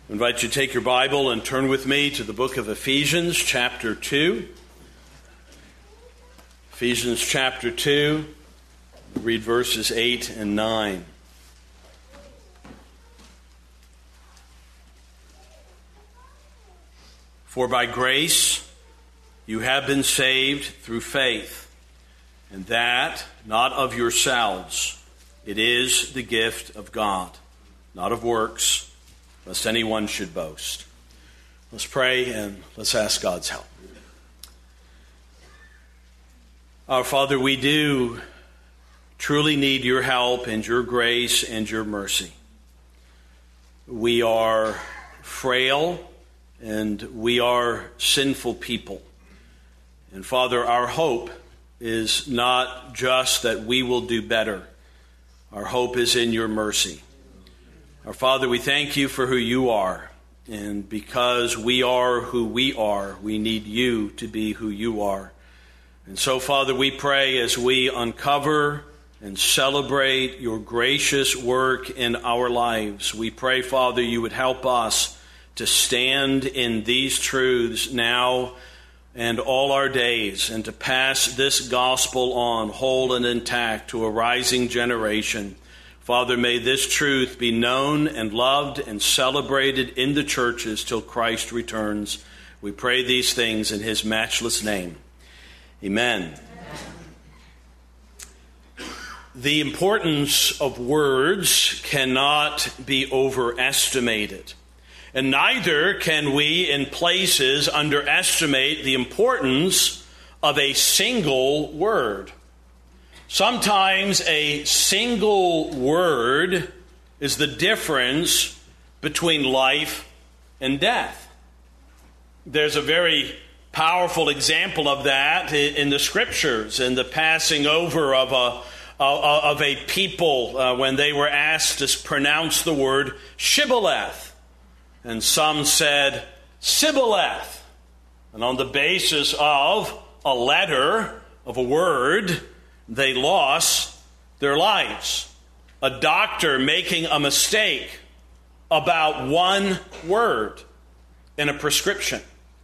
I invite you to take your Bible and turn with me to the book of Ephesians, chapter 2. Ephesians, chapter 2, read verses 8 and 9. For by grace you have been saved through faith, and that not of yourselves. It is the gift of God, not of works, lest anyone should boast. Let's pray and let's ask God's help. Our Father, we do truly need your help and your grace and your mercy. We are frail and we are sinful people. And Father, our hope is not just that we will do better. Our hope is in your mercy. Our Father, we thank you for who you are. And because we are who we are, we need you to be who you are. And so, Father, we pray as we uncover and celebrate your gracious work in our lives. We pray, Father, you would help us to stand in these truths now and all our days, and to pass this gospel on whole and intact to a rising generation. Father, may this truth be known and loved and celebrated in the churches till Christ returns. We pray these things in his matchless name. Amen. The importance of words cannot be overestimated. And neither can we in places underestimate the importance of a single word. Sometimes a single word is the difference between life and death. There's a very powerful example of that in the scriptures, in the passing over of a people when they were asked to pronounce the word shibboleth. And some said Sibboleth. And on the basis of a letter of a word, they lost their lives. A doctor making a mistake about one word in a prescription.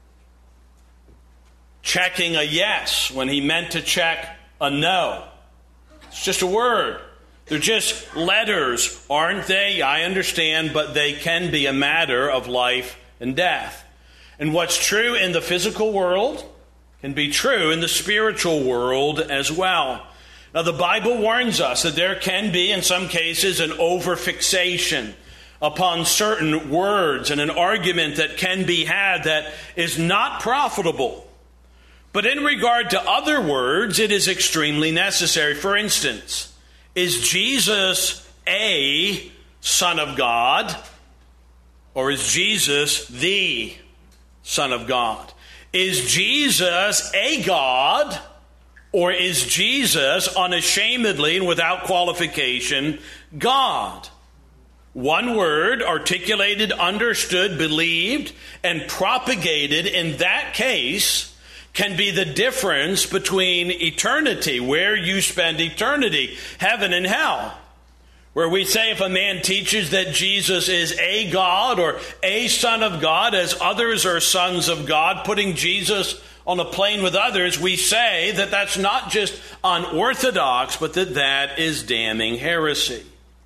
Checking a yes when he meant to check a no. It's just a word. They're just letters, aren't they? I understand, but they can be a matter of life and death. And what's true in the physical world can be true in the spiritual world as well. Now, the Bible warns us that there can be, in some cases, an overfixation upon certain words and an argument that can be had that is not profitable. But in regard to other words, it is extremely necessary. For instance, is Jesus a Son of God, or is Jesus the Son of God? Is Jesus a God, or is Jesus unashamedly and without qualification God? One word, articulated, understood, believed, and propagated in that case can be the difference between eternity, where you spend eternity, heaven and hell. Where we say if a man teaches that Jesus is a God or a Son of God, as others are sons of God, putting Jesus on a plane with others, we say that that's not just unorthodox, but that is damning heresy.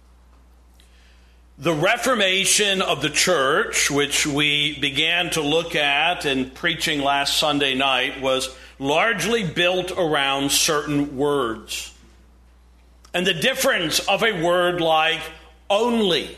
The Reformation of the church, which we began to look at in preaching last Sunday night, was largely built around certain words. And the difference of a word like only.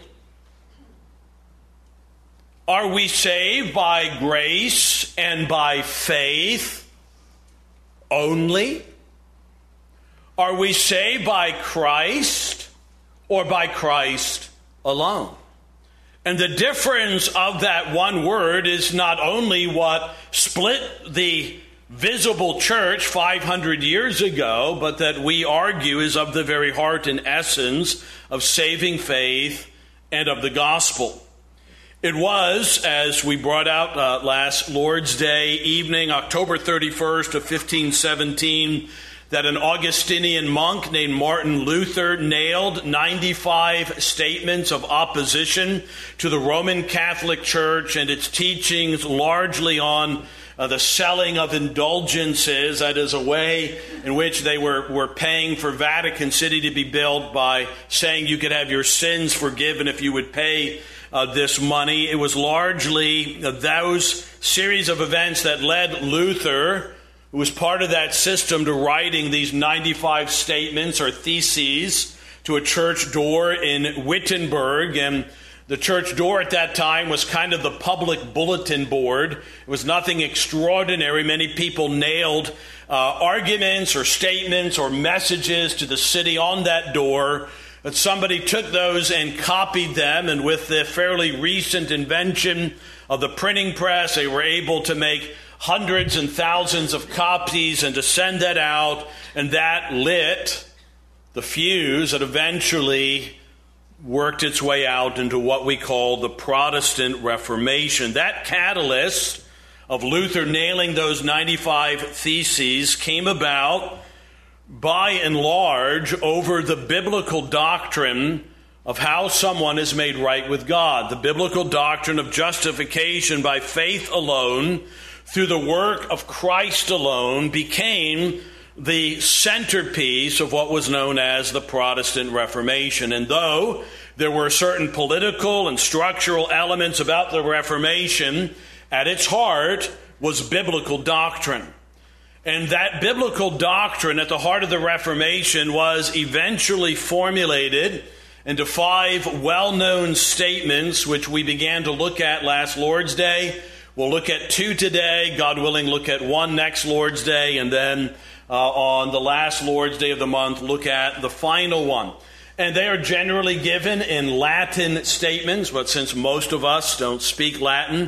Are we saved by grace and by faith only? Are we saved by Christ or by Christ alone? And the difference of that one word is not only what split the visible church 500 years ago, but that we argue is of the very heart and essence of saving faith and of the gospel. It was, as we brought out last Lord's Day evening, October 31st of 1517, that an Augustinian monk named Martin Luther nailed 95 statements of opposition to the Roman Catholic Church and its teachings largely on the selling of indulgences. That is a way in which they were paying for Vatican City to be built by saying you could have your sins forgiven if you would pay this money. It was largely those series of events that led Luther, who was part of that system, to writing these 95 statements or theses to a church door in Wittenberg. And the church door at that time was kind of the public bulletin board. It was nothing extraordinary. Many people nailed arguments or statements or messages to the city on that door. But somebody took those and copied them, and with the fairly recent invention of the printing press, they were able to make hundreds and thousands of copies and to send that out, and that lit the fuse that eventually worked its way out into what we call the Protestant Reformation. That catalyst of Luther nailing those 95 theses came about by and large over the biblical doctrine of how someone is made right with God. The biblical doctrine of justification by faith alone, through the work of Christ alone, became the centerpiece of what was known as the Protestant Reformation. And though there were certain political and structural elements about the Reformation, at its heart was biblical doctrine. And that biblical doctrine at the heart of the Reformation was eventually formulated into 5 well-known statements, which we began to look at last Lord's Day. We'll look at 2 today, God willing, look at 1 next Lord's Day, and then on the last Lord's Day of the month, look at the final one. And they are generally given in Latin statements, but since most of us don't speak Latin,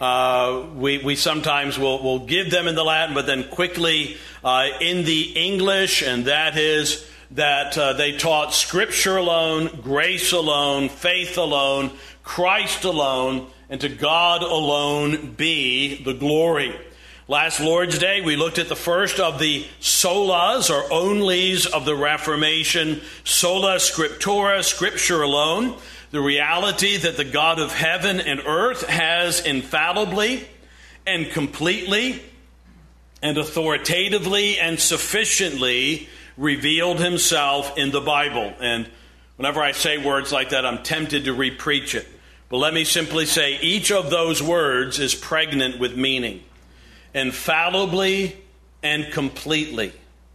we sometimes will give them in the Latin, but then quickly in the English, and that is that they taught Scripture alone, grace alone, faith alone, Christ alone, and to God alone be the glory. Last Lord's Day, we looked at the first of the solas, or onlys, of the Reformation. Sola Scriptura, Scripture alone. The reality that the God of heaven and earth has infallibly and completely and authoritatively and sufficiently revealed himself in the Bible. And whenever I say words like that, I'm tempted to re-preach it. But let me simply say each of those words is pregnant with meaning. Infallibly and completely,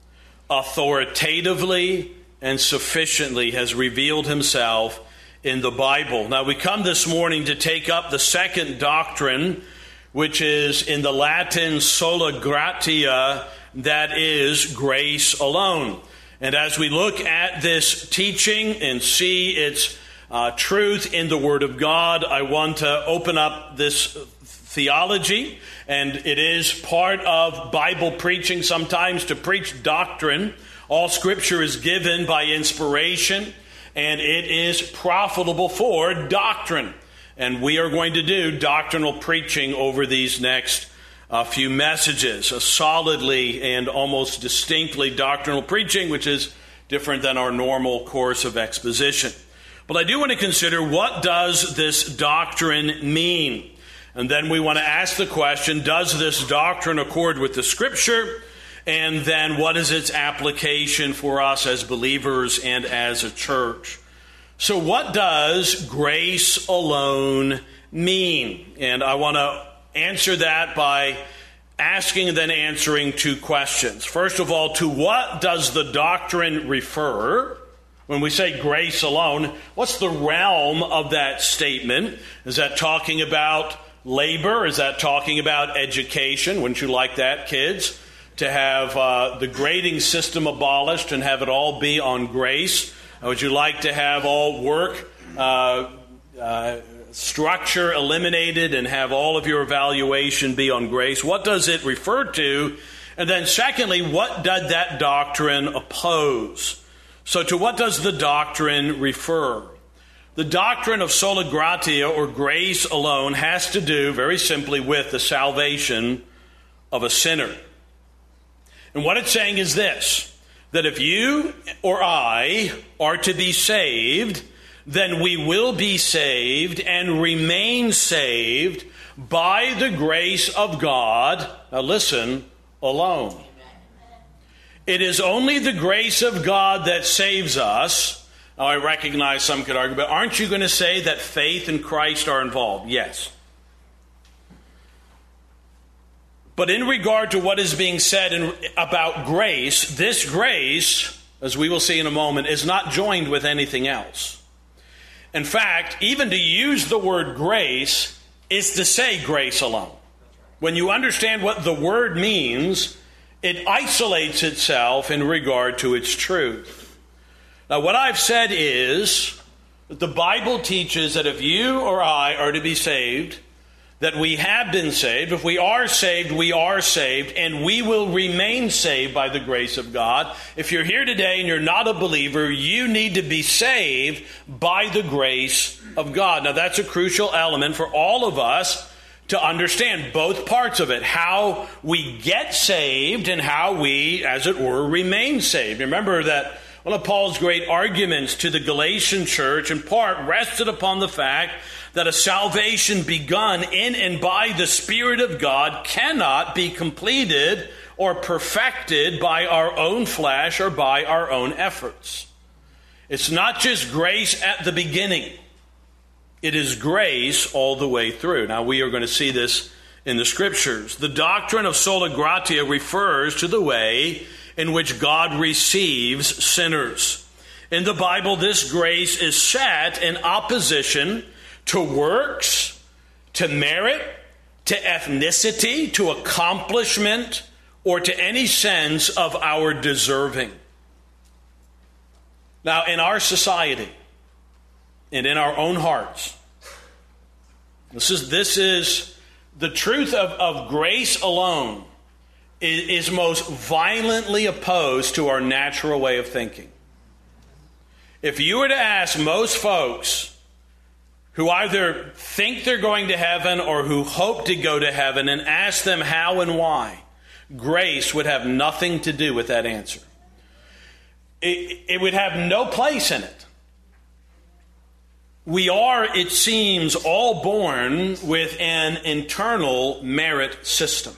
authoritatively and sufficiently has revealed himself in the Bible. Now we come this morning to take up the second doctrine, which is in the Latin sola gratia, that is grace alone. And as we look at this teaching and see its truth in the Word of God, I want to open up this theology, and it is part of Bible preaching sometimes to preach doctrine. All Scripture is given by inspiration, and it is profitable for doctrine. And we are going to do doctrinal preaching over these next few messages, a solidly and almost distinctly doctrinal preaching, which is different than our normal course of exposition. But I do want to consider, what does this doctrine mean? And then we want to ask the question, does this doctrine accord with the Scripture? And then what is its application for us as believers and as a church? So what does grace alone mean? And I want to answer that by asking and then answering 2 questions. First of all, to what does the doctrine refer? When we say grace alone, what's the realm of that statement? Is that talking about labor? Is that talking about education? Wouldn't you like that, kids? To have the grading system abolished and have it all be on grace? Would you like to have all work structure eliminated and have all of your evaluation be on grace? What does it refer to? And then secondly, what did that doctrine oppose? So to what does the doctrine refer? The doctrine of sola gratia, or grace alone, has to do very simply with the salvation of a sinner. And what it's saying is this: that if you or I are to be saved, then we will be saved and remain saved by the grace of God. Now listen, alone. It is only the grace of God that saves us. Now I recognize some could argue, but aren't you going to say that faith in Christ are involved? Yes. But in regard to what is being said about grace, this grace, as we will see in a moment, is not joined with anything else. In fact, even to use the word grace is to say grace alone. When you understand what the word means, it isolates itself in regard to its truth. Now, what I've said is that the Bible teaches that if you or I are to be saved, that we have been saved. If we are saved, and we will remain saved by the grace of God. If you're here today and you're not a believer, you need to be saved by the grace of God. Now, that's a crucial element for all of us to understand, both parts of it, how we get saved and how we, as it were, remain saved. Remember that one of Paul's great arguments to the Galatian church, in part, rested upon the fact that a salvation begun in and by the Spirit of God cannot be completed or perfected by our own flesh or by our own efforts. It's not just grace at the beginning. It is grace all the way through. Now, we are going to see this in the Scriptures. The doctrine of sola gratia refers to the way in which God receives sinners. In the Bible, this grace is set in opposition to works, to merit, to ethnicity, to accomplishment, or to any sense of our deserving. Now, in our society and in our own hearts, this is the truth of grace alone is most violently opposed to our natural way of thinking. If you were to ask most folks who either think they're going to heaven or who hope to go to heaven and ask them how and why, grace would have nothing to do with that answer. It would have no place in it. We are, it seems, all born with an internal merit system,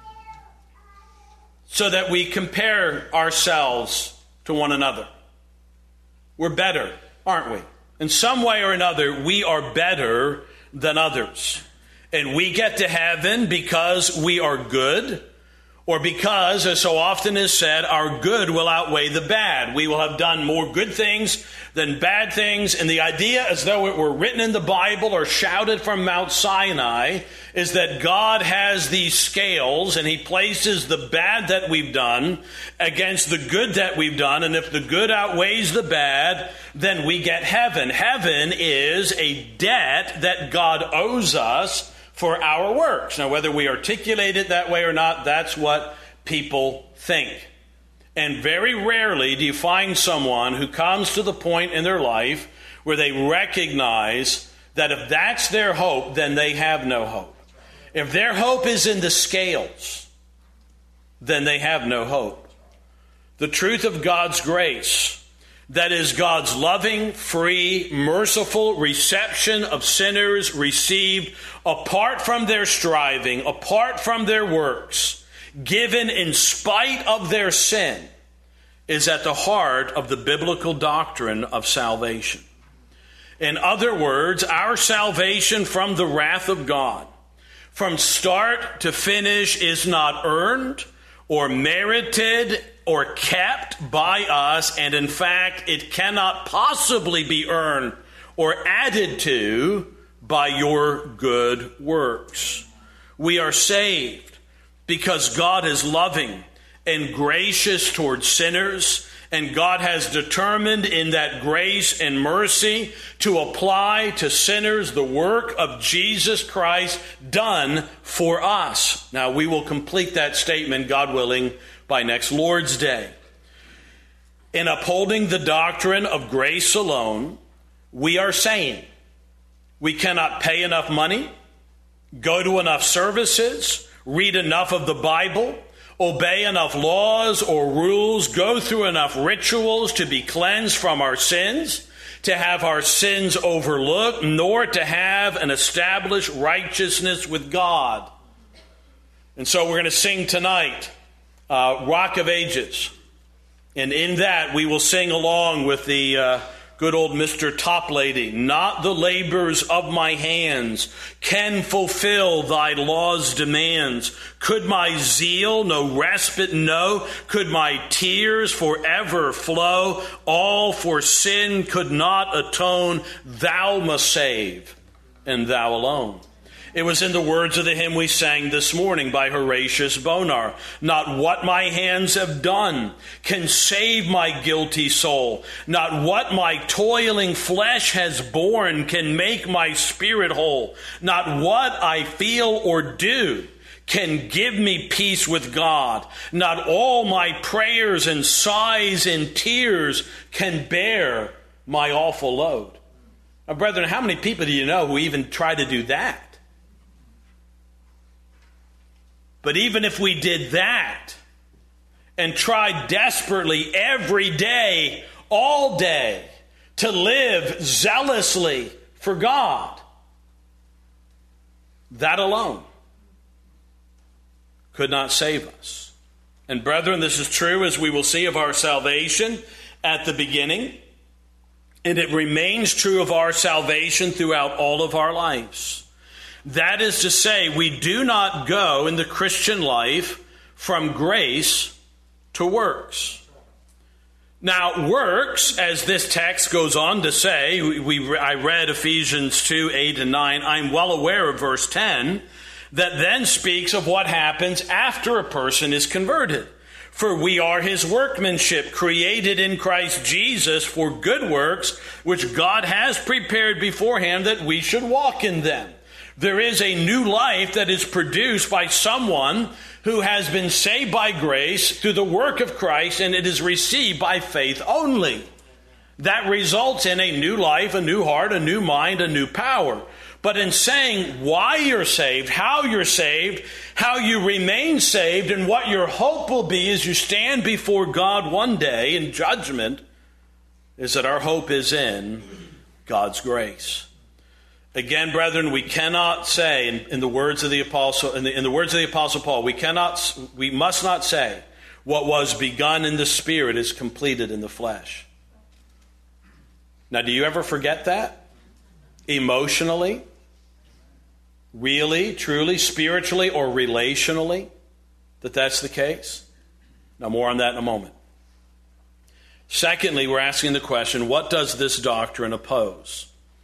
so that we compare ourselves to one another. We're better, aren't we? In some way or another, we are better than others. And we get to heaven because we are good, or because, as so often is said, our good will outweigh the bad. We will have done more good things than bad things. And the idea, as though it were written in the Bible or shouted from Mount Sinai, is that God has these scales and he places the bad that we've done against the good that we've done. And if the good outweighs the bad, then we get heaven. Heaven is a debt that God owes us for our works. Now, whether we articulate it that way or not, that's what people think. And very rarely do you find someone who comes to the point in their life where they recognize that if that's their hope, then they have no hope. If their hope is in the scales, then they have no hope. The truth of God's grace, that is God's loving, free, merciful reception of sinners received apart from their striving, apart from their works, given in spite of their sin, is at the heart of the biblical doctrine of salvation. In other words, our salvation from the wrath of God, from start to finish, is not earned or merited or kept by us, and in fact, it cannot possibly be earned or added to by your good works. We are saved because God is loving and gracious towards sinners, and God has determined in that grace and mercy to apply to sinners the work of Jesus Christ done for us. Now, we will complete that statement, God willing, by next Lord's Day. In upholding the doctrine of grace alone, we are saying we cannot pay enough money, go to enough services, read enough of the Bible, obey enough laws or rules, go through enough rituals to be cleansed from our sins, to have our sins overlooked, nor to have an established righteousness with God. And so we're going to sing tonight, Rock of Ages. And in that we will sing along with the good old Mr. Toplady. Not the labors of my hands can fulfill thy law's demands. Could my zeal no respite know? Could my tears forever flow? All for sin could not atone. Thou must save, and thou alone. It was in the words of the hymn we sang this morning by Horatius Bonar. Not what my hands have done can save my guilty soul. Not what my toiling flesh has borne can make my spirit whole. Not what I feel or do can give me peace with God. Not all my prayers and sighs and tears can bear my awful load. Now, brethren, how many people do you know who even try to do that? But even if we did that and tried desperately every day, all day, to live zealously for God, that alone could not save us. And brethren, this is true, as we will see, of our salvation at the beginning, and it remains true of our salvation throughout all of our lives. That is to say, we do not go in the Christian life from grace to works. Now, works, as this text goes on to say, I read Ephesians 2, 8 and 9. I'm well aware of verse 10, that then speaks of what happens after a person is converted. For we are his workmanship, created in Christ Jesus for good works, which God has prepared beforehand that we should walk in them. There is a new life that is produced by someone who has been saved by grace through the work of Christ, and it is received by faith only. That results in a new life, a new heart, a new mind, a new power. But in saying why you're saved, how you remain saved, and what your hope will be as you stand before God one day in judgment, is that our hope is in God's grace. Again, brethren, we cannot say, in the words of the Apostle Paul, we must not say, what was begun in the Spirit is completed in the flesh. Now, do you ever forget that? Emotionally, really, truly, spiritually, or relationally, that's the case? Now, more on that in a moment. Secondly, we're asking the question, what does this doctrine oppose?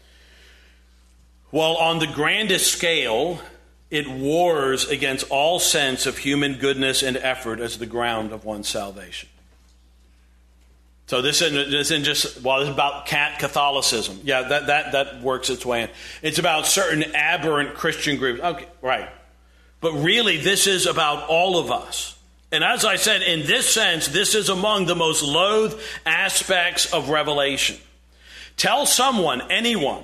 Well, on the grandest scale, it wars against all sense of human goodness and effort as the ground of one's salvation. So this isn't just, well, it's about Catholicism. Yeah, that works its way in. It's about certain aberrant Christian groups. Okay, right. But really, this is about all of us. And as I said, in this sense, this is among the most loathed aspects of Revelation. Tell someone, anyone,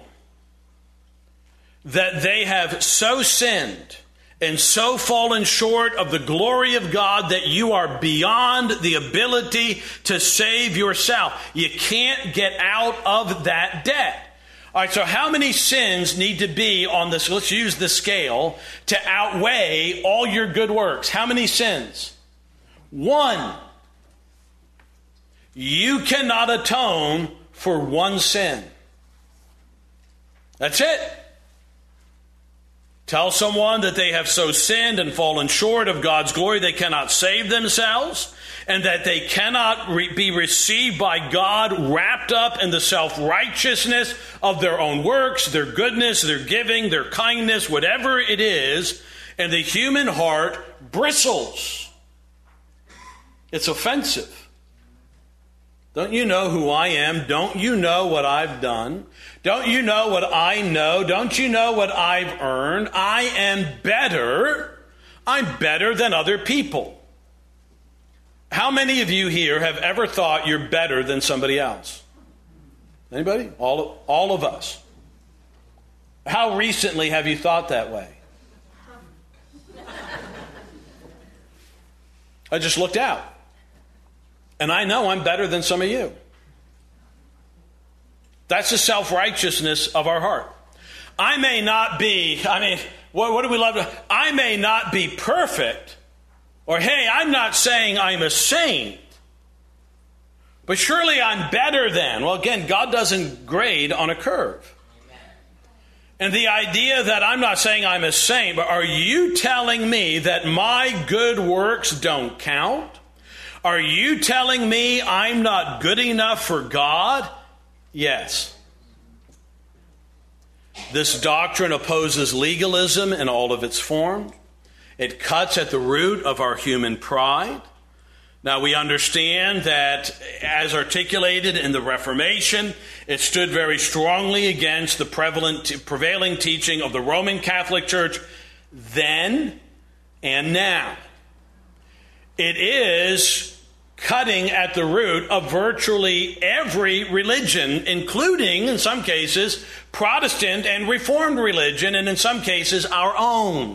that they have so sinned and so fallen short of the glory of God that you are beyond the ability to save yourself. You can't get out of that debt. All right, so how many sins need to be on this? Let's use the scale to outweigh all your good works. How many sins? 1. You cannot atone for one sin. That's it. Tell someone that they have so sinned and fallen short of God's glory they cannot save themselves, and that they cannot be received by God wrapped up in the self-righteousness of their own works, their goodness, their giving, their kindness, whatever it is, and the human heart bristles. It's offensive. Don't you know who I am? Don't you know what I've done? Don't you know what I know? Don't you know what I've earned? I am better. I'm better than other people. How many of you here have ever thought you're better than somebody else? Anybody? All of us. How recently have you thought that way? I just looked out. And I know I'm better than some of you. That's the self-righteousness of our heart. I may not be, what do we love? I may not be perfect. Or, hey, I'm not saying I'm a saint. But surely I'm better than. Well, again, God doesn't grade on a curve. And the idea that I'm not saying I'm a saint, but are you telling me that my good works don't count? Are you telling me I'm not good enough for God? Yes. This doctrine opposes legalism in all of its forms. It cuts at the root of our human pride. Now, we understand that, as articulated in the Reformation, it stood very strongly against the prevailing teaching of the Roman Catholic Church then and now. It is cutting at the root of virtually every religion, including, in some cases, Protestant and Reformed religion, and in some cases, our own.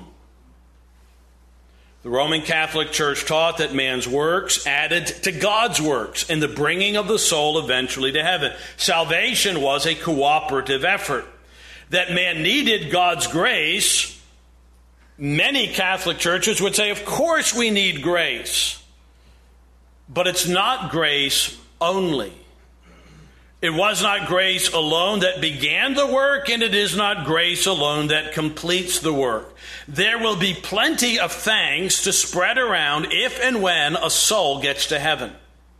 The Roman Catholic Church taught that man's works added to God's works in the bringing of the soul eventually to heaven. Salvation was a cooperative effort. That man needed God's grace. Many Catholic churches would say, of course we need grace. But it's not grace only. It was not grace alone that began the work, and it is not grace alone that completes the work. There will be plenty of thanks to spread around if and when a soul gets to heaven.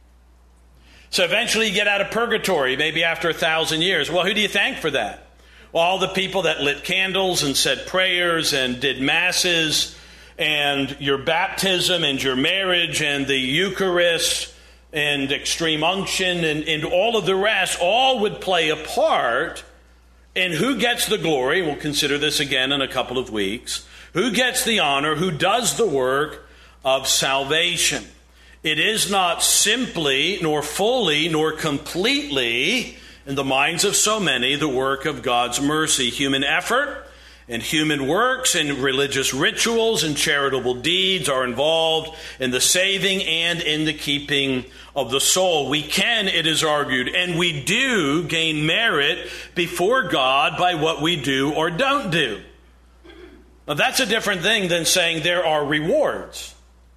So eventually you get out of purgatory, maybe after 1,000 years. Well, who do you thank for that? Well, all the people that lit candles and said prayers and did masses, and your baptism and your marriage and the Eucharist and extreme unction and all of the rest, all would play a part in who gets the glory. We'll consider this again in a couple of weeks. Who gets the honor, who does the work of salvation. It is not simply, nor fully, nor completely, in the minds of so many, the work of God's mercy. Human effort and human works and religious rituals and charitable deeds are involved in the saving and in the keeping of the soul. We can, it is argued, and we do gain merit before God by what we do or don't do. Now, that's a different thing than saying there are rewards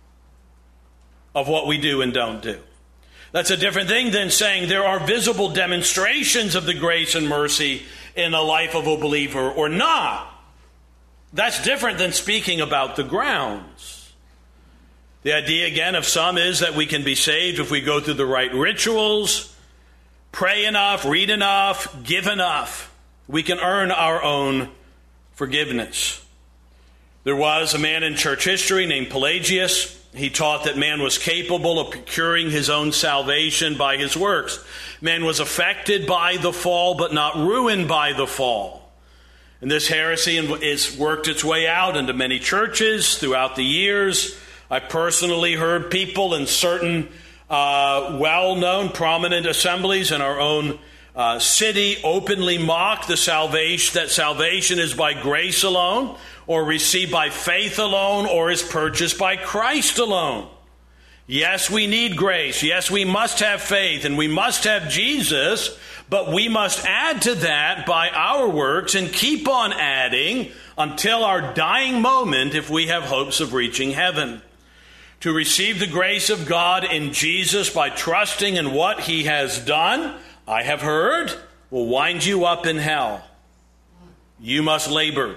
of what we do and don't do. That's a different thing than saying there are visible demonstrations of the grace and mercy in the life of a believer or not. That's different than speaking about the grounds. The idea, again, of some is that we can be saved if we go through the right rituals, pray enough, read enough, give enough. We can earn our own forgiveness. There was a man in church history named Pelagius. He taught that man was capable of procuring his own salvation by his works. Man was affected by the fall, but not ruined by the fall. And this heresy has worked its way out into many churches throughout the years. I personally heard people in certain well-known, prominent assemblies in our own city openly mock the salvation, that salvation is by grace alone, or received by faith alone, or is purchased by Christ alone. Yes, we need grace. Yes, we must have faith, and we must have Jesus, but we must add to that by our works and keep on adding until our dying moment if we have hopes of reaching heaven. To receive the grace of God in Jesus by trusting in what he has done, I have heard, will wind you up in hell. You must labor,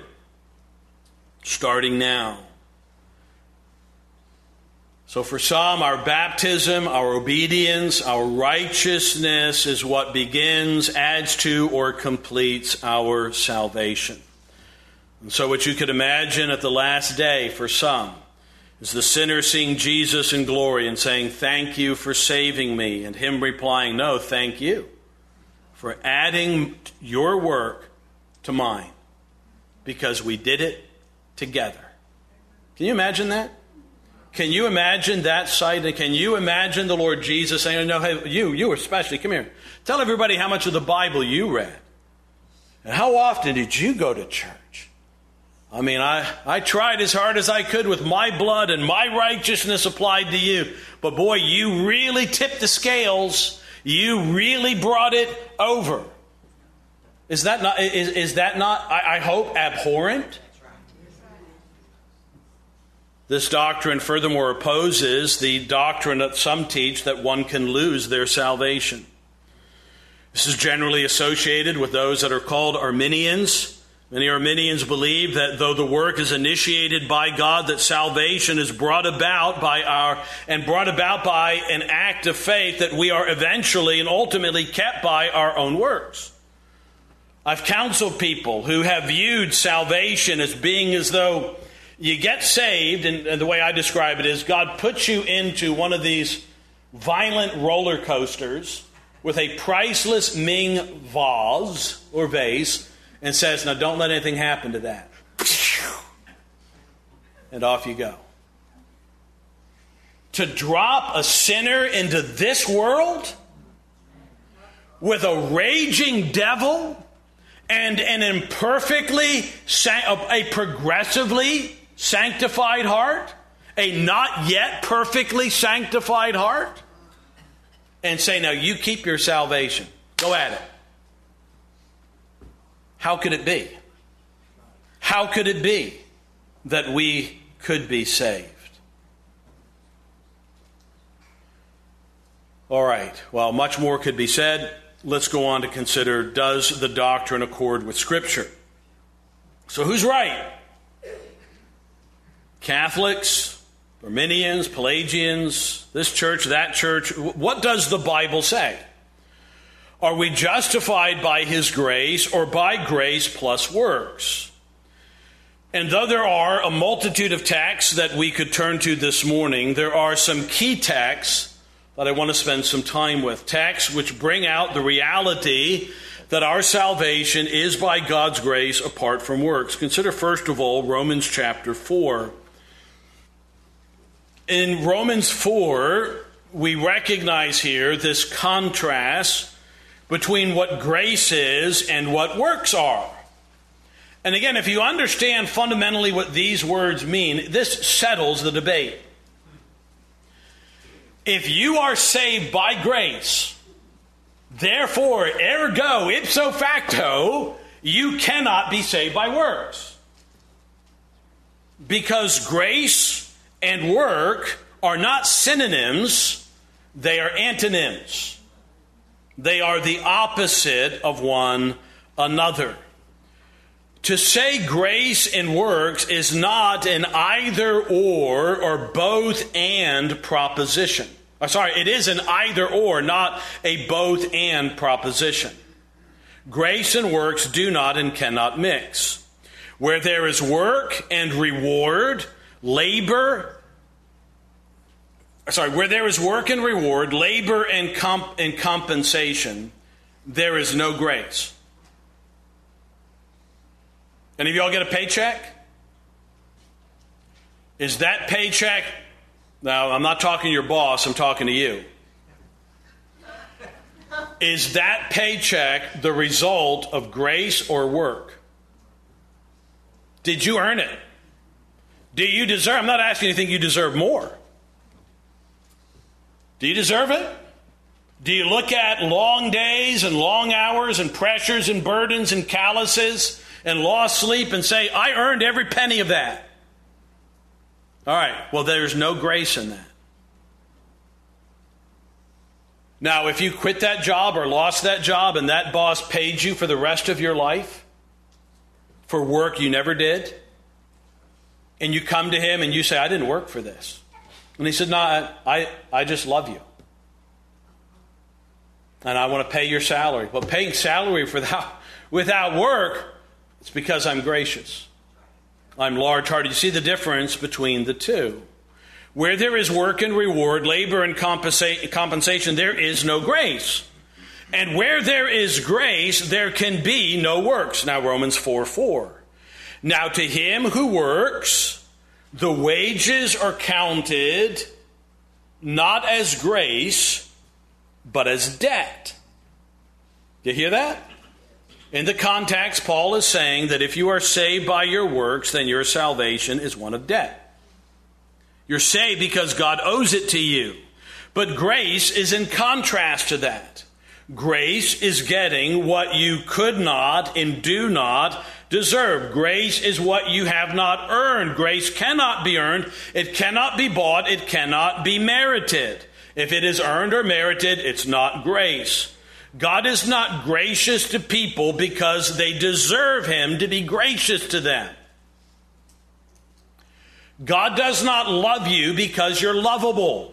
starting now. So for some, our baptism, our obedience, our righteousness is what begins, adds to, or completes our salvation. And so what you could imagine at the last day for some is the sinner seeing Jesus in glory and saying, "Thank you for saving me," and him replying, "No, thank you for adding your work to mine, because we did it together." Can you imagine that? Can you imagine that sight? And can you imagine the Lord Jesus saying, "No, hey, you especially, come here. Tell everybody how much of the Bible you read. And how often did you go to church? I mean, I tried as hard as I could with my blood and my righteousness applied to you. But boy, you really tipped the scales. You really brought it over. Is that not, I hope, abhorrent? This doctrine furthermore opposes the doctrine that some teach that one can lose their salvation. This is generally associated with those that are called Arminians. Many Arminians believe that though the work is initiated by God, that salvation is brought about by an act of faith, that we are eventually and ultimately kept by our own works. I've counseled people who have viewed salvation as being as though you get saved, and the way I describe it is God puts you into one of these violent roller coasters with a priceless Ming vase or vase, and says, now don't let anything happen to that. And off you go. To drop a sinner into this world with a raging devil and a progressively sanctified heart, a not yet perfectly sanctified heart, and say, now you keep your salvation. Go at it. How could it be? How could it be that we could be saved? All right. Well, much more could be said. Let's go on to consider, does the doctrine accord with Scripture? So who's right? Catholics, Arminians, Pelagians, this church, that church. What does the Bible say? Are we justified by His grace or by grace plus works? And though there are a multitude of texts that we could turn to this morning, there are some key texts that I want to spend some time with. Texts which bring out the reality that our salvation is by God's grace apart from works. Consider first of all Romans chapter 4. In Romans 4, we recognize here this contrast between what grace is and what works are. And again, if you understand fundamentally what these words mean, this settles the debate. If you are saved by grace, therefore, ergo, ipso facto, you cannot be saved by works. Because grace and work are not synonyms, they are antonyms. They are the opposite of one another. To say grace and works is not an either or both and proposition. It is an either or, not a both and proposition. Grace and works do not and cannot mix. Where there is work and reward, labor and compensation, there is no grace. Any of y'all get a paycheck? Is that paycheck... Now, I'm not talking to your boss, I'm talking to you. Is that paycheck the result of grace or work? Did you earn it? Do you deserve... I'm not asking you to think you deserve more. Do you deserve it? Do you look at long days and long hours and pressures and burdens and calluses and lost sleep and say, I earned every penny of that? All right, well, there's no grace in that. Now, if you quit that job or lost that job and that boss paid you for the rest of your life for work you never did, and you come to him and you say, I didn't work for this. And he said, no, I just love you. And I want to pay your salary. Well, paying salary without work, it's because I'm gracious. I'm large-hearted. You see the difference between the two. Where there is work and reward, labor and compensation, there is no grace. And where there is grace, there can be no works. Now, Romans 4:4. Now, to him who works, the wages are counted not as grace, but as debt. You hear that? In the context, Paul is saying that if you are saved by your works, then your salvation is one of debt. You're saved because God owes it to you. But grace is in contrast to that. Grace is getting what you could not and do not deserve. Grace is what you have not earned. Grace cannot be earned. It cannot be bought. It cannot be merited. If it is earned or merited, it's not grace. God is not gracious to people because they deserve Him to be gracious to them. God does not love you because you're lovable.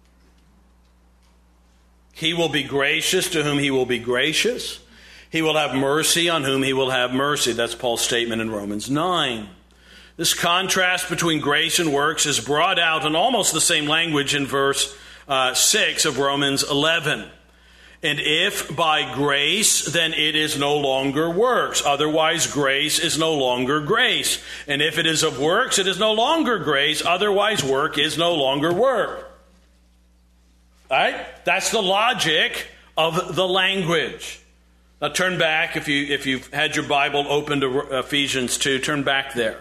He will be gracious to whom He will be gracious. He will have mercy on whom He will have mercy. That's Paul's statement in Romans 9. This contrast between grace and works is brought out in almost the same language in verse 6 of Romans 11. And if by grace, then it is no longer works. Otherwise, grace is no longer grace. And if it is of works, it is no longer grace. Otherwise, work is no longer work. All right? That's the logic of the language. Now turn back, if you've had your Bible open to Ephesians 2, turn back there.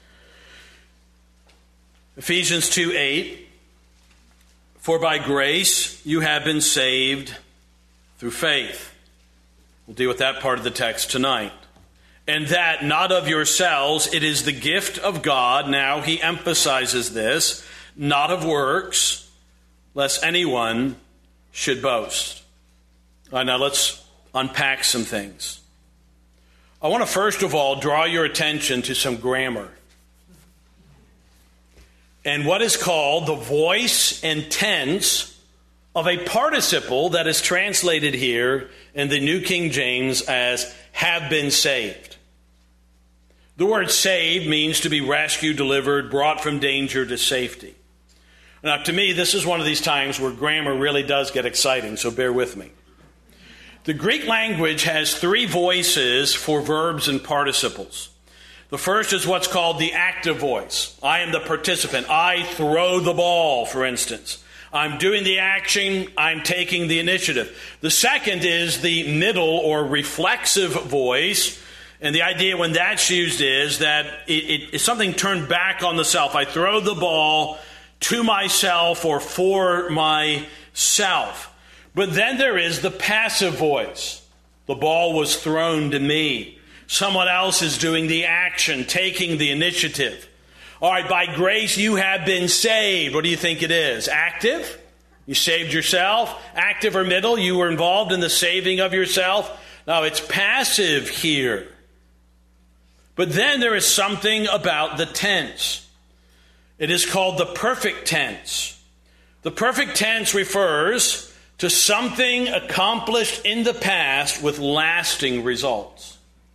Ephesians 2:8. For by grace you have been saved through faith. We'll deal with that part of the text tonight. And that not of yourselves, it is the gift of God. Now he emphasizes this, not of works, lest anyone should boast. All right, now let's unpack some things. I want to first of all draw your attention to some grammar and what is called the voice and tense of a participle that is translated here in the New King James as have been saved. The word saved means to be rescued, delivered, brought from danger to safety. Now, to me, this is one of these times where grammar really does get exciting, so bear with me. The Greek language has three voices for verbs and participles. The first is what's called the active voice. I am the participant. I throw the ball, for instance. I'm doing the action. I'm taking the initiative. The second is the middle or reflexive voice. And the idea when that's used is that it's something turned back on the self. I throw the ball to myself or for myself. But then there is the passive voice. The ball was thrown to me. Someone else is doing the action, taking the initiative. All right, by grace you have been saved. What do you think it is? Active? You saved yourself? Active or middle? You were involved in the saving of yourself? No, it's passive here. But then there is something about the tense. It is called the perfect tense. The perfect tense refers to something accomplished in the past with lasting results.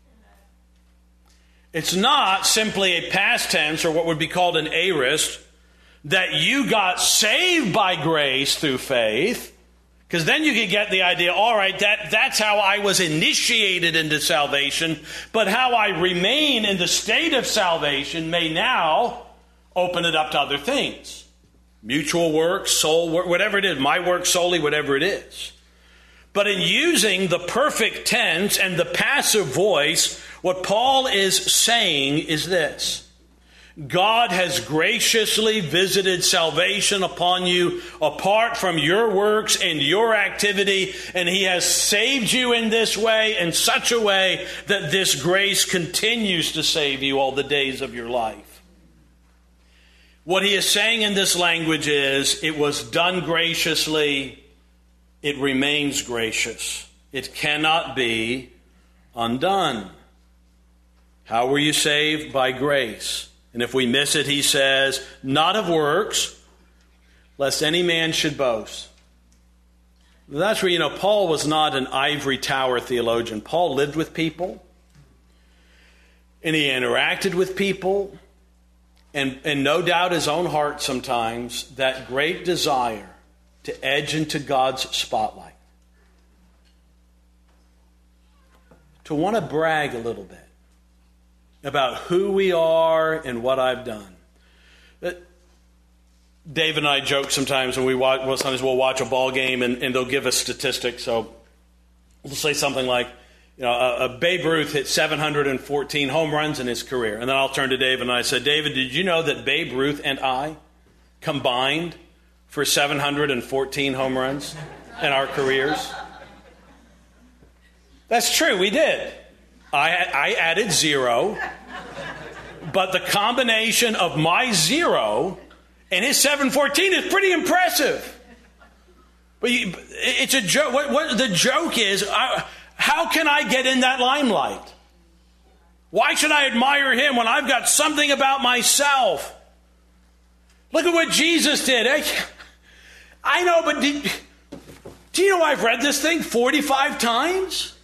It's not simply a past tense or what would be called an aorist, that you got saved by grace through faith, because then you could get the idea, all right, that's how I was initiated into salvation, but how I remain in the state of salvation may now open it up to other things. Mutual work, soul work, whatever it is, my work solely, whatever it is. But in using the perfect tense and the passive voice, what Paul is saying is this: God has graciously visited salvation upon you apart from your works and your activity, and He has saved you in this way, in such a way that this grace continues to save you all the days of your life. What he is saying in this language is, it was done graciously, it remains gracious. It cannot be undone. How were you saved? By grace. And if we miss it, he says, not of works, lest any man should boast. That's where, Paul was not an ivory tower theologian. Paul lived with people, and he interacted with people, and no doubt his own heart sometimes, that great desire to edge into God's spotlight. To want to brag a little bit about who we are and what I've done. Dave and I joke sometimes when sometimes we'll watch a ball game and they'll give us statistics. So we'll say something like, Babe Ruth hit 714 home runs in his career. And then I'll turn to David and I said, David, did you know that Babe Ruth and I combined for 714 home runs in our careers? That's true, we did. I added 0. But the combination of my 0 and his 714 is pretty impressive. But it's a joke. What the joke is, how can I get in that limelight? Why should I admire him when I've got something about myself? Look at what Jesus did. I know, but do you know I've read this thing 45 times?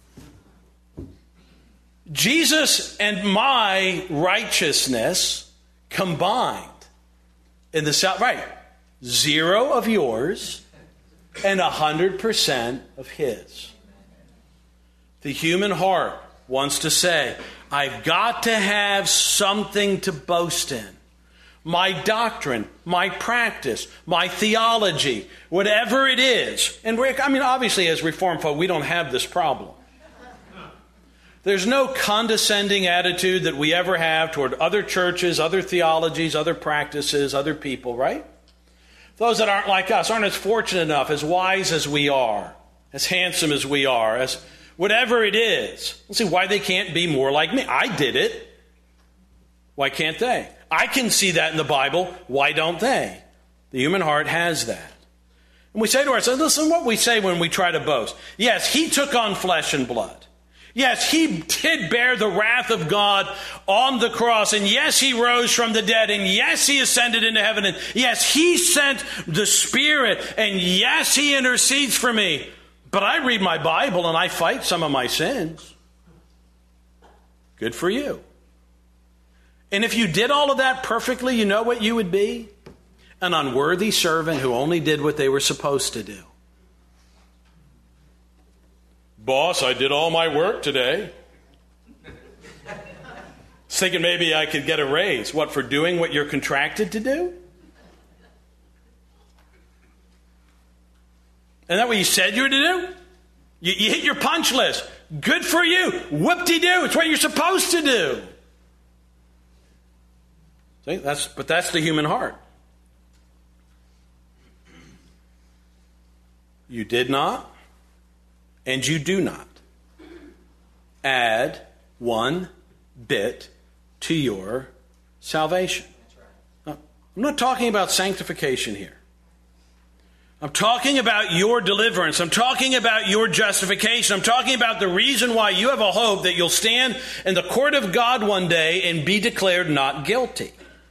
Jesus and my righteousness combined in the south, right? 0 of yours and 100% of his. The human heart wants to say, I've got to have something to boast in. My doctrine, my practice, my theology, whatever it is. And obviously as Reformed folk, we don't have this problem. There's no condescending attitude that we ever have toward other churches, other theologies, other practices, other people, right? Those that aren't like us, aren't as fortunate enough, as wise as we are, as handsome as we are, as whatever it is. Let's see why they can't be more like me. I did it. Why can't they? I can see that in the Bible. Why don't they? The human heart has that. And we say to ourselves, listen what we say when we try to boast. Yes, he took on flesh and blood. Yes, he did bear the wrath of God on the cross. And yes, he rose from the dead. And yes, he ascended into heaven. And yes, he sent the Spirit. And yes, he intercedes for me. But I read my Bible and I fight some of my sins. Good for you. And if you did all of that perfectly, you know what you would be? An unworthy servant who only did what they were supposed to do. Boss, I did all my work today. Thinking maybe I could get a raise. What, for doing what you're contracted to do? Isn't that what you said you were to do? You hit your punch list. Good for you. Whoop-de-doo. It's what you're supposed to do. See, that's the human heart. You did not, and you do not add one bit to your salvation. Now, I'm not talking about sanctification here. I'm talking about your deliverance. I'm talking about your justification. I'm talking about the reason why you have a hope that you'll stand in the court of God one day and be declared not guilty.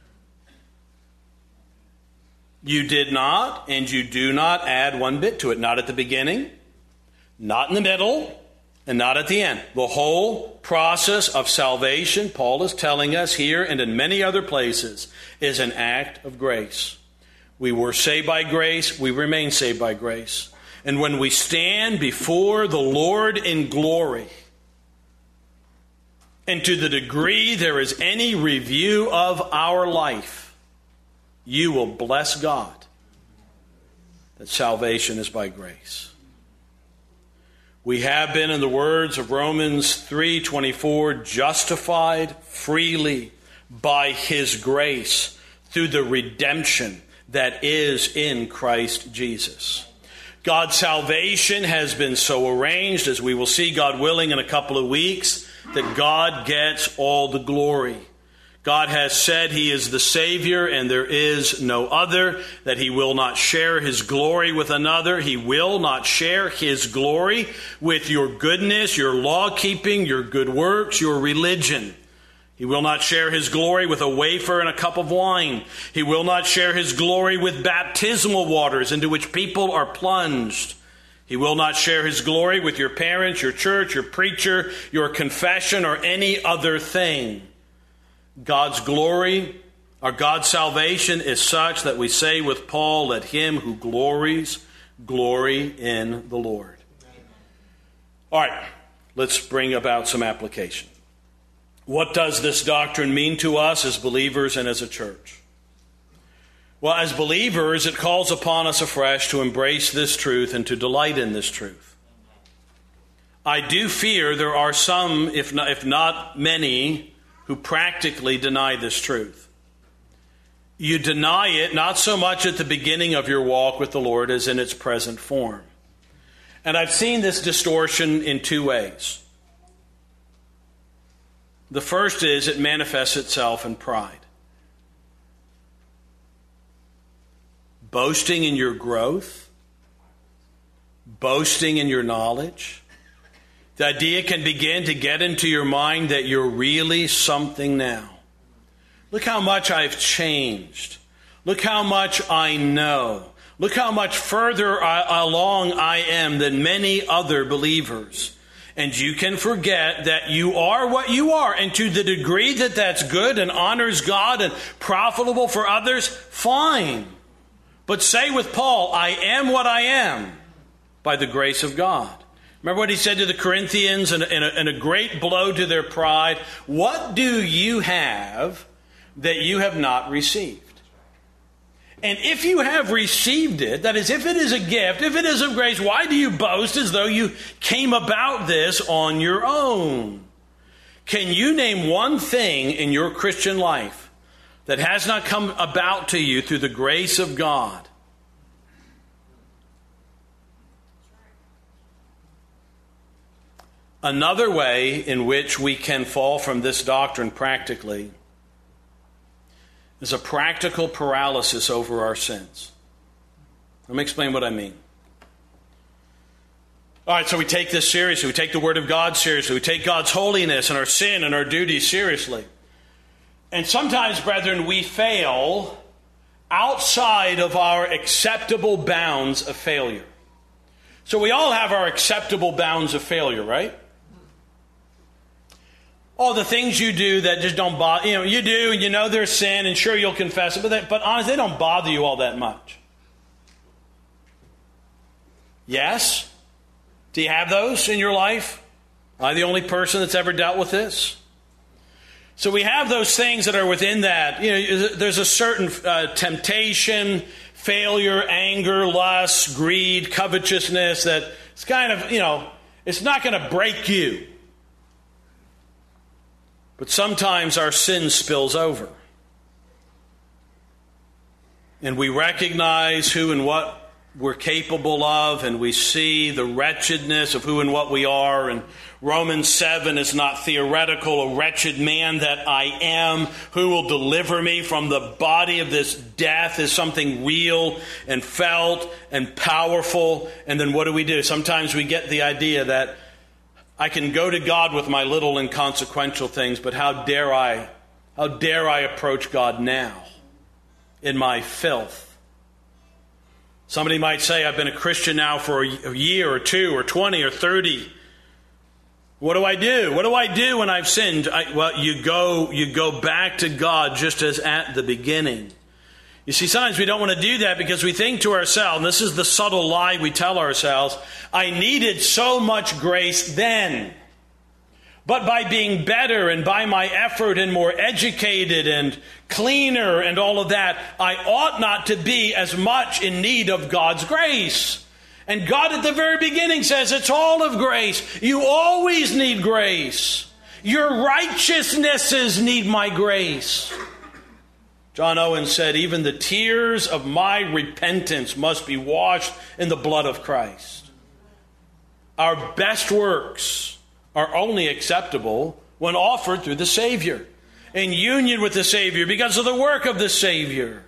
You did not, and you do not add one bit to it. Not at the beginning, not in the middle, and not at the end. The whole process of salvation, Paul is telling us here and in many other places, is an act of grace. We were saved by grace. We remain saved by grace. And when we stand before the Lord in glory, and to the degree there is any review of our life, you will bless God that salvation is by grace. We have been, in the words of Romans 3:24, justified freely by His grace through the redemption that is in Christ Jesus. God's salvation has been so arranged, as we will see, God willing, in a couple of weeks, that God gets all the glory. God has said He is the Savior and there is no other, that He will not share His glory with another. He will not share His glory with your goodness, your law-keeping, your good works, your religion. He will not share His glory with a wafer and a cup of wine. He will not share His glory with baptismal waters into which people are plunged. He will not share His glory with your parents, your church, your preacher, your confession, or any other thing. God's glory, or God's salvation, is such that we say with Paul, let him who glories, glory in the Lord. All right, let's bring about some application. What does this doctrine mean to us as believers and as a church? Well, as believers, it calls upon us afresh to embrace this truth and to delight in this truth. I do fear there are some, if not many, who practically deny this truth. You deny it not so much at the beginning of your walk with the Lord as in its present form. And I've seen this distortion in two ways. The first is it manifests itself in pride. Boasting in your growth, boasting in your knowledge. The idea can begin to get into your mind that you're really something now. Look how much I've changed. Look how much I know. Look how much further along I am than many other believers. And you can forget that you are what you are. And to the degree that that's good and honors God and profitable for others, fine. But say with Paul, I am what I am by the grace of God. Remember what he said to the Corinthians in a great blow to their pride? What do you have that you have not received? And if you have received it, that is, if it is a gift, if it is of grace, why do you boast as though you came about this on your own? Can you name one thing in your Christian life that has not come about to you through the grace of God? Another way in which we can fall from this doctrine practically is a practical paralysis over our sins. Let me explain what I mean. All right, so we take this seriously. We take the Word of God seriously. We take God's holiness and our sin and our duties seriously. And sometimes, brethren, we fail outside of our acceptable bounds of failure. So we all have our acceptable bounds of failure, right? All the things you do that just don't bother you. You do, and you know there's sin, and sure you'll confess it, but honestly, they don't bother you all that much. Yes? Do you have those in your life? Am I the only person that's ever dealt with this? So we have those things that are within that. There's a certain temptation, failure, anger, lust, greed, covetousness that it's kind of, it's not going to break you. But sometimes our sin spills over. And we recognize who and what we're capable of, and we see the wretchedness of who and what we are. And Romans 7 is not theoretical. A wretched man that I am, who will deliver me from the body of this death, is something real and felt and powerful. And then what do? Sometimes we get the idea that I can go to God with my little inconsequential things, but how dare I approach God now in my filth? Somebody might say, I've been a Christian now for a year or 2 or 20 or 30. What do I do? What do I do when I've sinned? You go back to God just as at the beginning. You see, sometimes we don't want to do that because we think to ourselves, and this is the subtle lie we tell ourselves, I needed so much grace then. But by being better and by my effort and more educated and cleaner and all of that, I ought not to be as much in need of God's grace. And God at the very beginning says it's all of grace. You always need grace. Your righteousnesses need my grace. John Owen said, even the tears of my repentance must be washed in the blood of Christ. Our best works are only acceptable when offered through the Savior, in union with the Savior, because of the work of the Savior.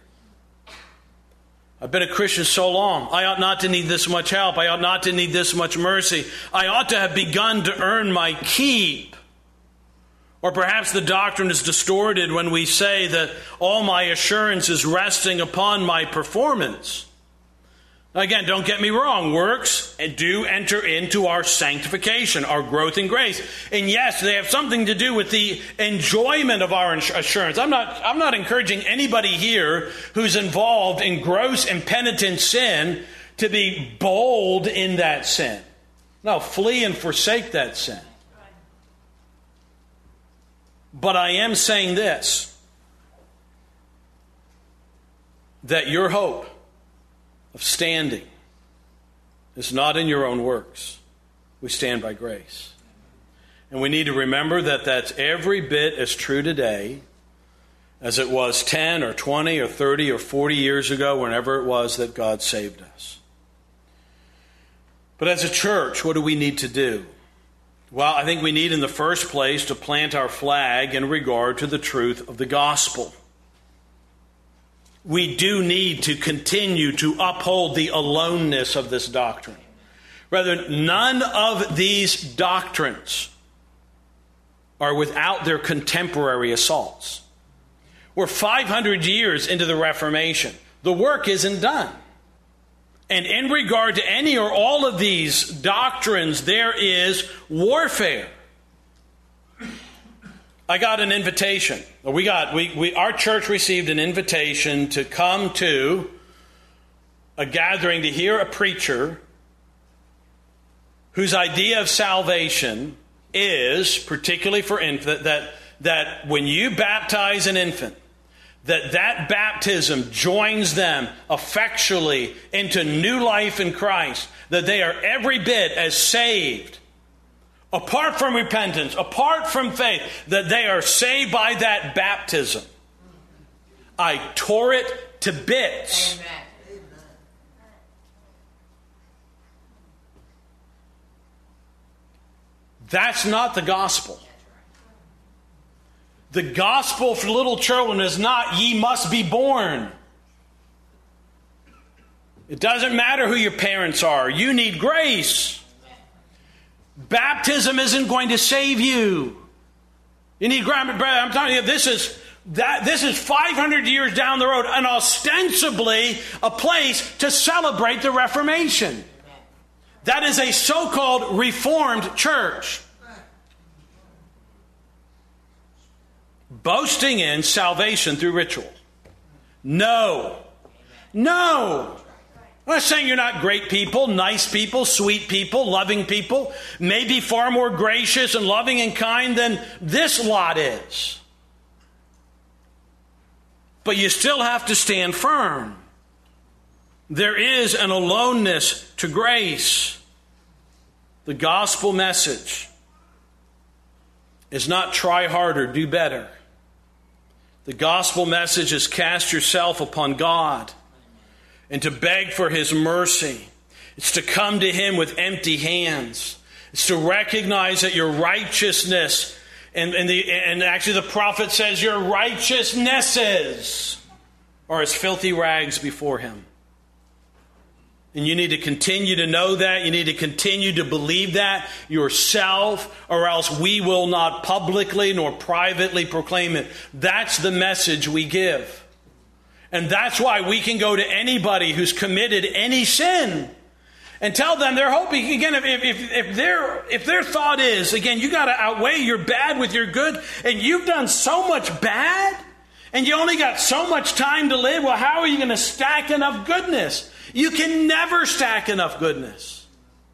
I've been a Christian so long. I ought not to need this much help. I ought not to need this much mercy. I ought to have begun to earn my keep. Or perhaps the doctrine is distorted when we say that all my assurance is resting upon my performance. Now again, don't get me wrong. Works do enter into our sanctification, our growth in grace. And yes, they have something to do with the enjoyment of our assurance. I'm not encouraging anybody here who's involved in gross and penitent sin to be bold in that sin. No, flee and forsake that sin. But I am saying this, that your hope of standing is not in your own works. We stand by grace. And we need to remember that that's every bit as true today as it was 10 or 20 or 30 or 40 years ago, whenever it was that God saved us. But as a church, what do we need to do? Well, I think we need in the first place to plant our flag in regard to the truth of the gospel. We do need to continue to uphold the aloneness of this doctrine. Rather, none of these doctrines are without their contemporary assaults. We're 500 years into the Reformation. The work isn't done. And in regard to any or all of these doctrines, there is warfare. I got an invitation. Our church received an invitation to come to a gathering to hear a preacher whose idea of salvation is, particularly for infant, that when you baptize an infant, that baptism joins them effectually into new life in Christ, that they are every bit as saved, apart from repentance, apart from faith, that they are saved by that baptism. I tore it to bits. Amen. That's not the gospel. The gospel for little children is not, ye must be born. It doesn't matter who your parents are. You need grace. Baptism isn't going to save you. You need grammar. I'm telling you, this is 500 years down the road, and ostensibly a place to celebrate the Reformation. That is a so-called Reformed church. Boasting in salvation through ritual. No. I'm not saying you're not great people, nice people, sweet people, loving people, maybe far more gracious and loving and kind than this lot is. But you still have to stand firm. There is an aloneness to grace. The gospel message is not try harder, do better. The gospel message is cast yourself upon God and to beg for His mercy. It's to come to Him with empty hands. It's to recognize that your righteousness, and actually the prophet says your righteousnesses are as filthy rags before Him. And you need to continue to know that. You need to continue to believe that yourself, or else we will not publicly nor privately proclaim it. That's the message we give. And that's why we can go to anybody who's committed any sin and tell them they're hoping. Again, if their thought is, again, you got to outweigh your bad with your good, and you've done so much bad, and you only got so much time to live, well, how are you going to stack enough goodness? You can never stack enough goodness.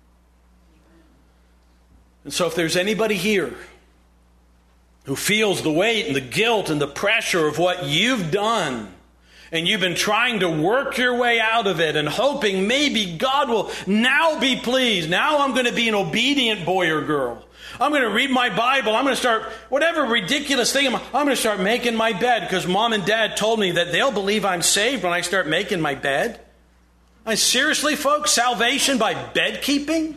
And so if there's anybody here who feels the weight and the guilt and the pressure of what you've done, and you've been trying to work your way out of it and hoping maybe God will now be pleased. Now I'm going to be an obedient boy or girl. I'm going to read my Bible. I'm going to start, whatever ridiculous thing, I'm going to start making my bed because Mom and Dad told me that they'll believe I'm saved when I start making my bed. Seriously, folks, salvation by bed keeping?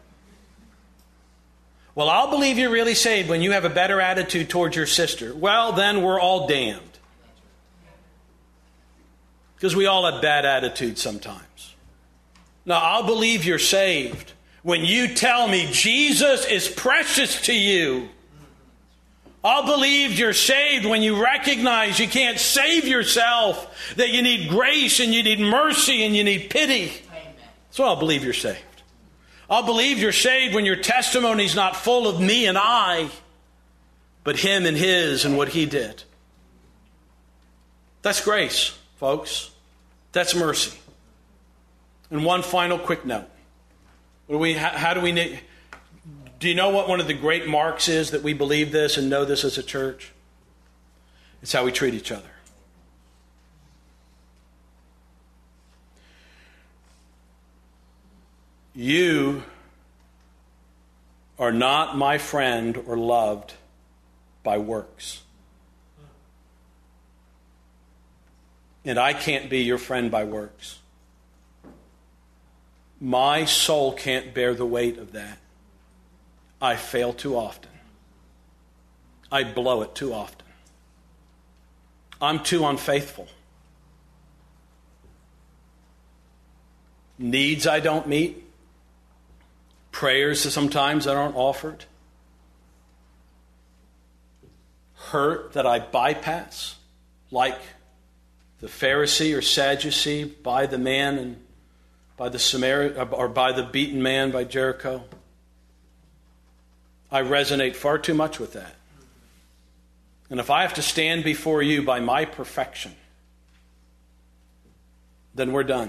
Well, I'll believe you're really saved when you have a better attitude towards your sister. Well, then we're all damned. Because we all have bad attitudes sometimes. Now, I'll believe you're saved when you tell me Jesus is precious to you. I'll believe you're saved when you recognize you can't save yourself, that you need grace and you need mercy and you need pity. So I'll believe you're saved. I'll believe you're saved when your testimony's not full of me and I, but Him and His and what He did. That's grace, folks. That's mercy. And one final quick note. How do we... Do you know what one of the great marks is that we believe this and know this as a church? It's how we treat each other. You are not my friend or loved by works. And I can't be your friend by works. My soul can't bear the weight of that. I fail too often. I blow it too often. I'm too unfaithful. Needs I don't meet. Prayers sometimes that aren't offered. Hurt that I bypass, like the Pharisee or Sadducee by the man and by the Samaritan, or by the beaten man by Jericho. I resonate far too much with that. And if I have to stand before you by my perfection, then we're done.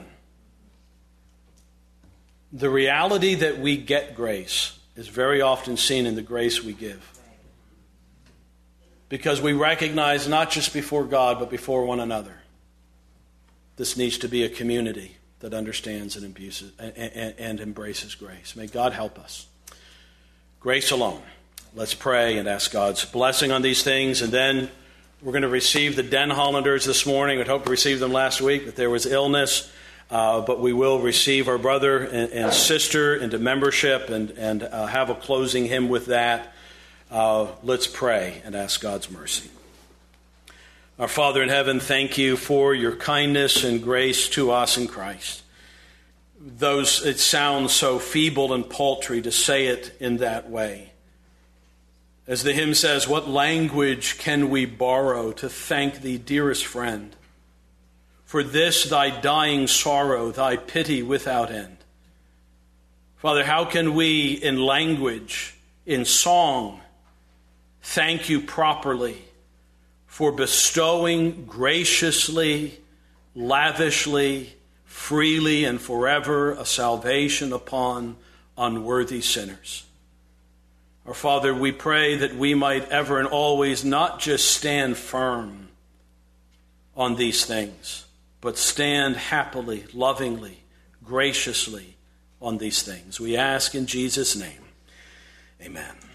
The reality that we get grace is very often seen in the grace we give. Because we recognize not just before God, but before one another. This needs to be a community that understands and embraces grace. May God help us. Grace alone. Let's pray and ask God's blessing on these things. And then we're going to receive the Den Hollanders this morning. We'd hoped to receive them last week, but there was illness. But we will receive our brother and sister into membership and have a closing hymn with that. Let's pray and ask God's mercy. Our Father in heaven, thank you for your kindness and grace to us in Christ. It sounds so feeble and paltry to say it in that way. As the hymn says, what language can we borrow to thank thee, dearest friend, for this thy dying sorrow, thy pity without end? Father, how can we in language, in song, thank you properly for bestowing graciously, lavishly, freely, and forever a salvation upon unworthy sinners? Our Father, we pray that we might ever and always not just stand firm on these things, but stand happily, lovingly, graciously on these things. We ask in Jesus' name. Amen.